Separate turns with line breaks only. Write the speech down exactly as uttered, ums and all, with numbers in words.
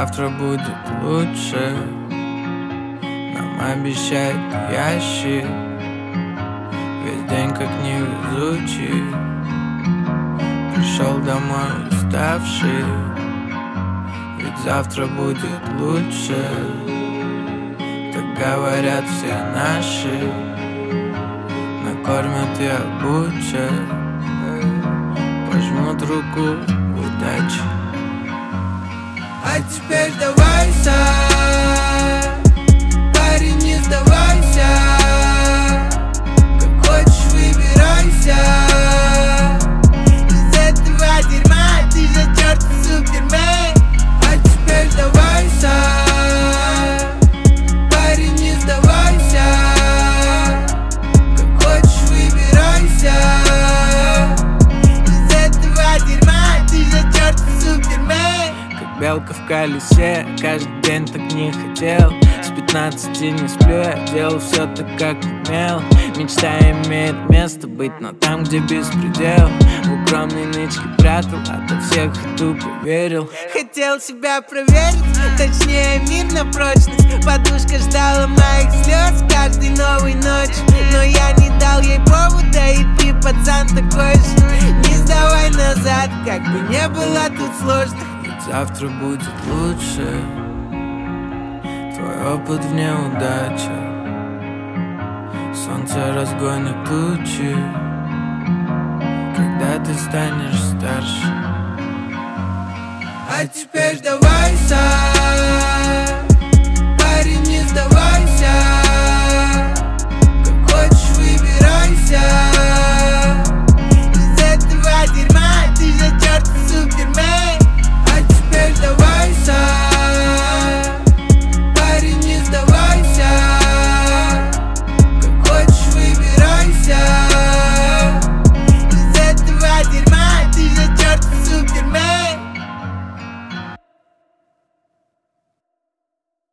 завтра будет лучше. Нам обещает ящик, весь день как невезучий. Пришел домой уставший, ведь завтра будет лучше. Так говорят все наши, накормят и обучат, пожмут руку удачи. А теперь давайся, парень, не сдавайся. Как хочешь, выбирайся. Из этого дерьма ты затертый супермен. А теперь давайся, парень, не сдавайся. Как хочешь, выбирайся. Из этого дерьма ты затертый супермен. Белка в колесе, каждый день так не хотел. С пятнадцати не сплю, я делал все так, как умел. Мечта имеет место быть, но там, где беспредел. В укромной нычке прятал, ото всех и тупо верил. Хотел себя проверить, точнее мир на прочность. Подушка ждала моих слез каждой новой ночью, но я не дал ей повода, и ты, пацан, такой же. Не сдавай назад, как бы не было тут сложно. Завтра будет лучше. Твой опыт в неудаче. Солнце разгонит тучи, когда ты станешь старше. А теперь давайся,